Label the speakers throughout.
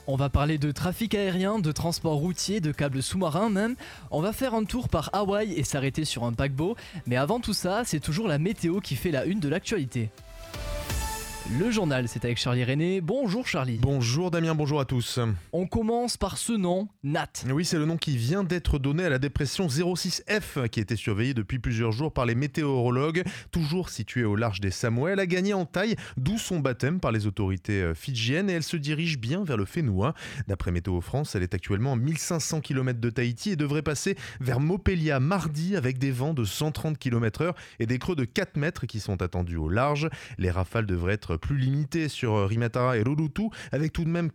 Speaker 1: On va parler de trafic aérien, de transport routier, de câbles sous-marins même. On va faire un tour par Hawaï et s'arrêter sur un paquebot. Mais avant tout ça, c'est toujours la météo qui fait la une de l'actualité. Le journal, c'est avec Charlie René. Bonjour Charlie.
Speaker 2: Bonjour Damien, bonjour à tous.
Speaker 1: On commence par ce nom, Nat.
Speaker 2: Oui, c'est le nom qui vient d'être donné à la dépression 06F qui était surveillée depuis plusieurs jours par les météorologues. Toujours située au large des Samoa, elle a gagné en taille, d'où son baptême par les autorités fidjiennes et elle se dirige bien vers le Fénoua. D'après Météo France, elle est actuellement à 1500 km de Tahiti et devrait passer vers Mopelia mardi avec des vents de 130 km/h et des creux de 4 mètres qui sont attendus au large. Les rafales devraient être plus limitées sur Rimatara et Rurutu avec tout de même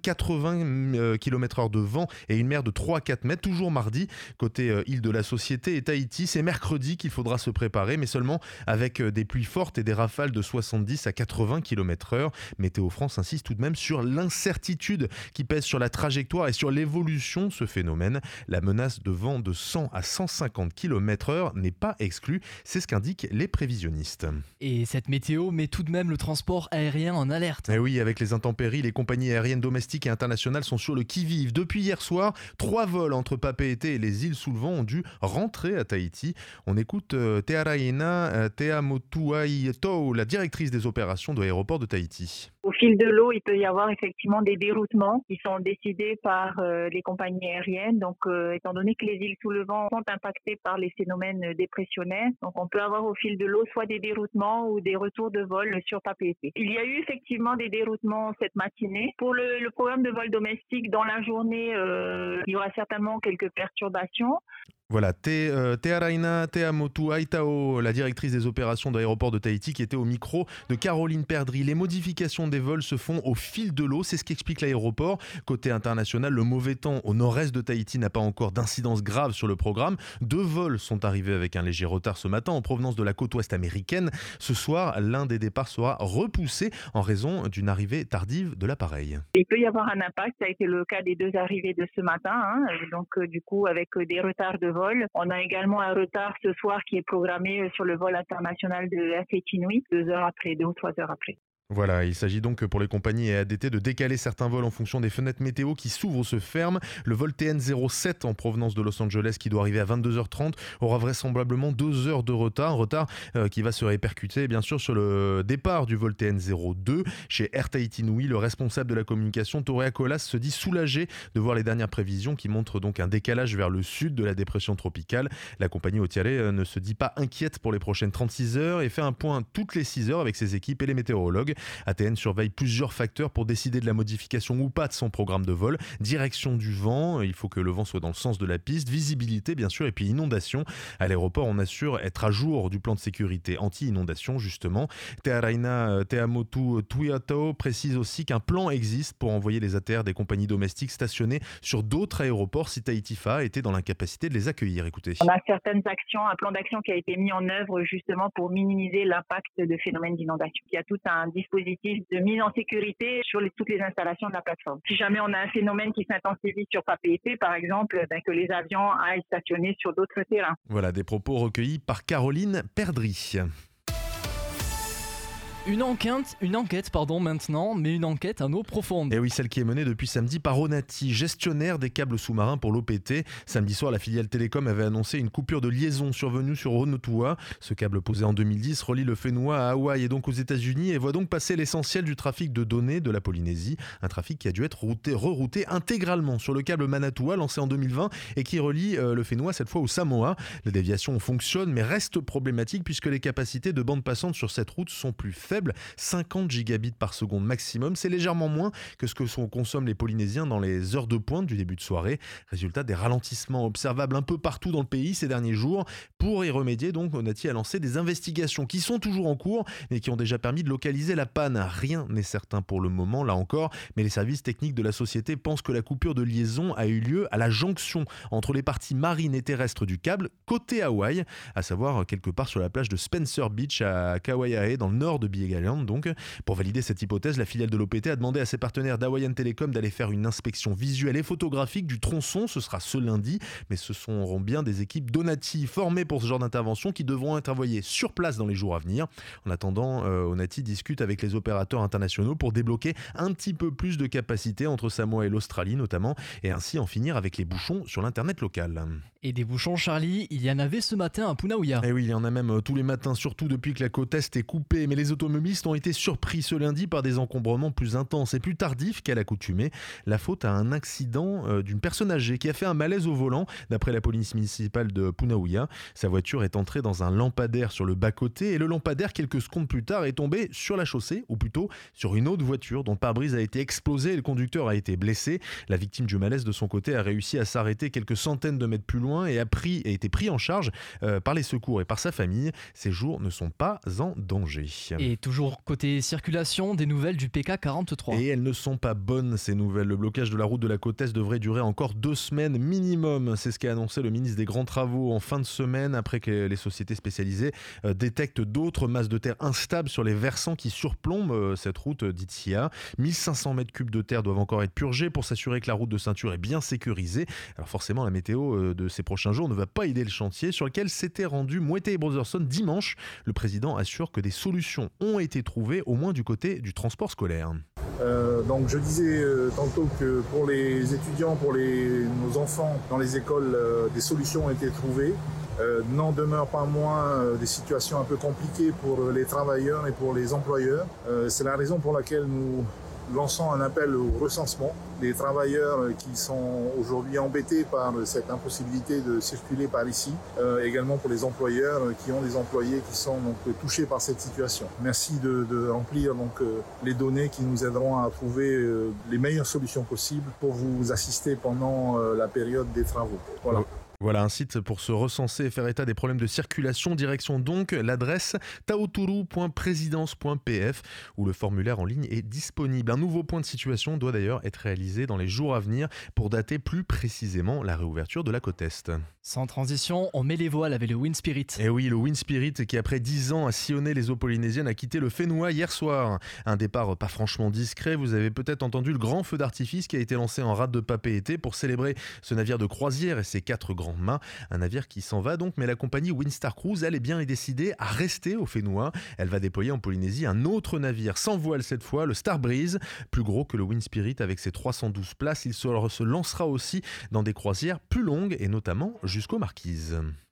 Speaker 2: 80 km/h de vent et une mer de 3 à 4 mètres, toujours mardi. Côté île de la Société et Tahiti, c'est mercredi qu'il faudra se préparer, mais seulement avec des pluies fortes et des rafales de 70 à 80 km/h. Météo France insiste tout de même sur l'incertitude qui pèse sur la trajectoire et sur l'évolution de ce phénomène. La menace de vent de 100 à 150 km/h n'est pas exclue, c'est ce qu'indiquent les prévisionnistes.
Speaker 1: Et cette météo met tout de même le transport aérien en alerte.
Speaker 2: Et oui, avec les intempéries, les compagnies aériennes domestiques et internationales sont sur le qui-vive. Depuis hier soir, 3 vols entre Papeete et les îles sous le vent ont dû rentrer à Tahiti. On écoute Tearaina Teamotuaitau, la directrice des opérations de l'aéroport de Tahiti.
Speaker 3: Au fil de l'eau, il peut y avoir effectivement des déroutements qui sont décidés par les compagnies aériennes. Donc, étant donné que les îles sous le vent sont impactées par les phénomènes dépressionnaires, donc on peut avoir au fil de l'eau soit des déroutements ou des retours de vol sur Papeete. Il y a eu effectivement des déroutements cette matinée. Pour le programme de vol domestique, dans la journée, il y aura certainement quelques perturbations.
Speaker 2: Voilà, Tearaina Teamotuaitau, la directrice des opérations de l'aéroport de Tahiti, qui était au micro de Caroline Perdry. Les modifications des vols se font au fil de l'eau, c'est ce qu'explique l'aéroport. Côté international, le mauvais temps au nord-est de Tahiti n'a pas encore d'incidence grave sur le programme. 2 vols sont arrivés avec un léger retard ce matin en provenance de la côte ouest américaine. Ce soir, l'un des départs sera repoussé en raison d'une arrivée tardive de l'appareil.
Speaker 3: Il peut y avoir un impact, ça a été le cas des 2 arrivées de ce matin, donc du coup avec des retards de vol. On a également un retard ce soir qui est programmé sur le vol international de RT Inouï, 2 heures après, 2 ou 3 heures après.
Speaker 2: Voilà, il s'agit donc pour les compagnies et ADT de décaler certains vols en fonction des fenêtres météo qui s'ouvrent ou se ferment. Le vol TN07 en provenance de Los Angeles qui doit arriver à 22h30 aura vraisemblablement 2 heures de retard. Un retard qui va se répercuter bien sûr sur le départ du vol TN02. Chez Air Tahiti Nui, le responsable de la communication, Torea Colas, se dit soulagé de voir les dernières prévisions qui montrent donc un décalage vers le sud de la dépression tropicale. La compagnie hôtelière ne se dit pas inquiète pour les prochaines 36 heures et fait un point toutes les 6 heures avec ses équipes et les météorologues. ATN surveille plusieurs facteurs pour décider de la modification ou pas de son programme de vol. Direction du vent, il faut que le vent soit dans le sens de la piste, visibilité bien sûr et puis inondation. À l'aéroport, on assure être à jour du plan de sécurité anti-inondation justement. Tearaina Teamotuaitau précise aussi qu'un plan existe pour envoyer les ATR des compagnies domestiques stationnées sur d'autres aéroports si Tahiti FA était dans l'incapacité de les accueillir. Écoutez.
Speaker 3: On a certaines actions, un plan d'action qui a été mis en œuvre justement pour minimiser l'impact de phénomènes d'inondation. Il y a tout un dispositif de mise en sécurité sur toutes les installations de la plateforme. Si jamais on a un phénomène qui s'intensifie sur Papeete, par exemple, que les avions aillent stationner sur d'autres terrains.
Speaker 2: Voilà des propos recueillis par Caroline Perdry.
Speaker 1: Une enquête maintenant, mais une enquête à eau profonde.
Speaker 2: Et oui, celle qui est menée depuis samedi par Onati, gestionnaire des câbles sous-marins pour l'OPT. Samedi soir, la filiale Télécom avait annoncé une coupure de liaison survenue sur Honotua. Ce câble posé en 2010 relie le Fénoua à Hawaï et donc aux États-Unis et voit donc passer l'essentiel du trafic de données de la Polynésie. Un trafic qui a dû être rerouté intégralement sur le câble Manatua lancé en 2020 et qui relie le Fénoua cette fois au Samoa. La déviation fonctionne mais reste problématique puisque les capacités de bande passante sur cette route sont plus faibles. 50 gigabits par seconde maximum, c'est légèrement moins que ce que consomment les Polynésiens dans les heures de pointe du début de soirée. Résultat, des ralentissements observables un peu partout dans le pays ces derniers jours. Pour y remédier, donc, Onati a lancé des investigations qui sont toujours en cours, mais qui ont déjà permis de localiser la panne. Rien n'est certain pour le moment, là encore, mais les services techniques de la société pensent que la coupure de liaison a eu lieu à la jonction entre les parties marines et terrestres du câble, côté Hawaï, à savoir quelque part sur la plage de Spencer Beach à Kauaiae, dans le nord de Big Big Island donc. Pour valider cette hypothèse, la filiale de l'OPT a demandé à ses partenaires d'Hawaiian Telecom d'aller faire une inspection visuelle et photographique du tronçon. Ce sera ce lundi, mais ce seront bien des équipes d'Onati formées pour ce genre d'intervention qui devront être envoyées sur place dans les jours à venir. En attendant, Onati discute avec les opérateurs internationaux pour débloquer un petit peu plus de capacité entre Samoa et l'Australie notamment, et ainsi en finir avec les bouchons sur l'internet local.
Speaker 1: Et des bouchons, Charlie, il y en avait ce matin à Punaouia.
Speaker 2: Et oui, il y en a même tous les matins, surtout depuis que la côte Est est coupée. Mais les automobilistes ont été surpris ce lundi par des encombrements plus intenses et plus tardifs qu'à l'accoutumée. La faute à un accident d'une personne âgée qui a fait un malaise au volant, d'après la police municipale de Punaouia. Sa voiture est entrée dans un lampadaire sur le bas-côté et le lampadaire, quelques secondes plus tard, est tombé sur la chaussée, ou plutôt sur une autre voiture dont le pare-brise a été explosé et le conducteur a été blessé. La victime du malaise, de son côté, a réussi à s'arrêter quelques centaines de mètres plus loin et a été pris en charge par les secours et par sa famille. Ses jours ne sont pas en danger.
Speaker 1: Et toujours côté circulation, des nouvelles du PK 43.
Speaker 2: Et elles ne sont pas bonnes, ces nouvelles. Le blocage de la route de la côte Est devrait durer encore 2 semaines minimum. C'est ce qu'a annoncé le ministre des Grands Travaux en fin de semaine, après que les sociétés spécialisées détectent d'autres masses de terre instables sur les versants qui surplombent cette route dite SIA. 1500 mètres cubes de terre doivent encore être purgés pour s'assurer que la route de ceinture est bien sécurisée. Alors forcément, la météo de ces prochains jours ne va pas aider le chantier sur lequel s'était rendu Moete et Brotherson dimanche. Le président assure que des solutions ont été trouvées, au moins du côté du transport scolaire.
Speaker 4: Donc je disais tantôt que pour les étudiants, pour nos enfants dans les écoles, des solutions ont été trouvées. N'en demeure pas moins des situations un peu compliquées pour les travailleurs et pour les employeurs. C'est la raison pour laquelle nous lançons un appel au recensement des travailleurs qui sont aujourd'hui embêtés par cette impossibilité de circuler par ici, également pour les employeurs qui ont des employés qui sont donc touchés par cette situation. Merci de remplir donc les données qui nous aideront à trouver les meilleures solutions possibles pour vous assister pendant la période des travaux. Voilà.
Speaker 2: Voilà un site pour se recenser et faire état des problèmes de circulation. Direction donc l'adresse taoturu.presidence.pf où le formulaire en ligne est disponible. Un nouveau point de situation doit d'ailleurs être réalisé dans les jours à venir pour dater plus précisément la réouverture de la côte Est.
Speaker 1: Sans transition, on met les voiles avec le Wind Spirit.
Speaker 2: Et oui, le Wind Spirit qui après 10 ans a sillonné les eaux polynésiennes a quitté le Whenua hier soir. Un départ pas franchement discret. Vous avez peut-être entendu le grand feu d'artifice qui a été lancé en rade de Papeete pour célébrer ce navire de croisière et ses 4 grands mâts. Un navire qui s'en va donc, mais la compagnie Windstar Cruise, elle est bien décidée à rester au Whenua. Elle va déployer en Polynésie un autre navire sans voile cette fois, le Starbreeze, plus gros que le Wind Spirit avec ses 312 places. Il se lancera aussi dans des croisières plus longues et notamment jusqu'aux Marquises.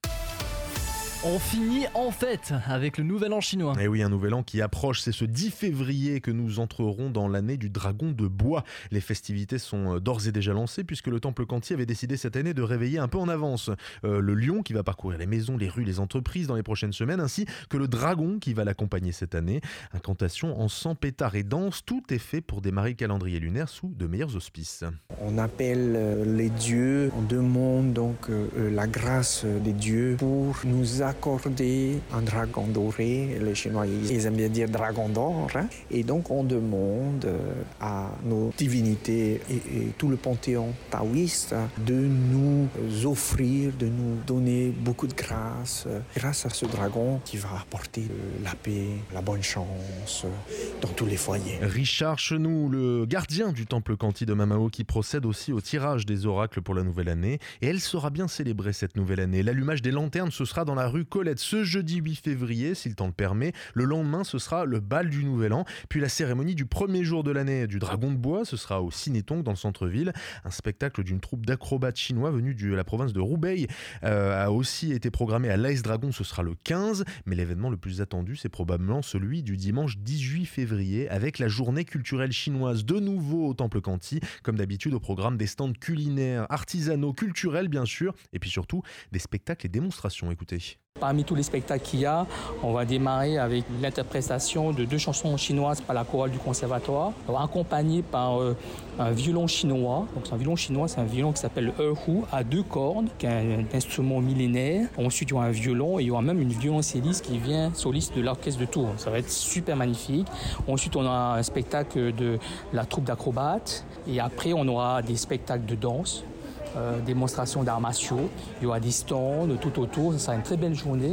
Speaker 1: On finit en fête avec le Nouvel An chinois.
Speaker 2: Et oui, un Nouvel An qui approche, c'est ce 10 février que nous entrerons dans l'année du dragon de bois. Les festivités sont d'ores et déjà lancées puisque le Temple Kanti avait décidé cette année de réveiller un peu en avance le lion qui va parcourir les maisons, les rues, les entreprises dans les prochaines semaines, ainsi que le dragon qui va l'accompagner cette année. Incantation en 100 pétards et danse, tout est fait pour démarrer le calendrier lunaire sous de meilleurs auspices.
Speaker 5: On appelle les dieux, on demande donc la grâce des dieux pour nous accorder un dragon doré. Les Chinois, ils aiment bien dire dragon d'or. Hein? Et donc, on demande à nos divinités et tout le panthéon taoïste de nous offrir, de nous donner beaucoup de grâce grâce à ce dragon qui va apporter la paix, la bonne chance dans tous les foyers.
Speaker 2: Richard Chenou, le gardien du Temple Kanti de Mamao, qui procède aussi au tirage des oracles pour la nouvelle année. Et elle sera bien célébrée cette nouvelle année. L'allumage des lanternes, ce sera dans la rue Colette ce jeudi 8 février, si le temps le permet. Le lendemain, ce sera le bal du Nouvel An. Puis la cérémonie du premier jour de l'année du Dragon de Bois, ce sera au Cinétong dans le centre-ville. Un spectacle d'une troupe d'acrobates chinois venue de la province de Roubaix a aussi été programmé à l'Ice Dragon, ce sera le 15. Mais l'événement le plus attendu, c'est probablement celui du dimanche 18 février avec la journée culturelle chinoise de nouveau au Temple Kanti. Comme d'habitude, au programme des stands culinaires, artisanaux, culturels bien sûr, et puis surtout des spectacles et démonstrations. Écoutez.
Speaker 6: Parmi tous les spectacles qu'il y a, on va démarrer avec l'interprétation de 2 chansons chinoises par la chorale du conservatoire, accompagné par un violon chinois. Donc, un violon chinois, c'est un violon qui s'appelle le erhu à 2 cordes, qui est un instrument millénaire. Ensuite, il y aura un violon et il y aura même une violoncelliste qui vient soliste de l'orchestre de Tours. Ça va être super magnifique. Ensuite, on aura un spectacle de la troupe d'acrobates et après, on aura des spectacles de danse. Démonstration d'arts martiaux, il y aura des stands tout autour, ça sera une très belle journée.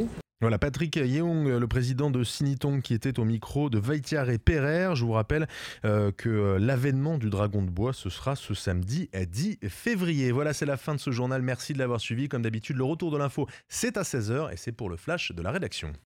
Speaker 2: Voilà, Patrick Yeung, le président de Sinitong, qui était au micro de Vaitiar et Pereire. Je vous rappelle que l'avènement du dragon de bois, ce sera ce samedi 10 février. Voilà, c'est la fin de ce journal. Merci de l'avoir suivi. Comme d'habitude, le retour de l'info, c'est à 16h et c'est pour le flash de la rédaction.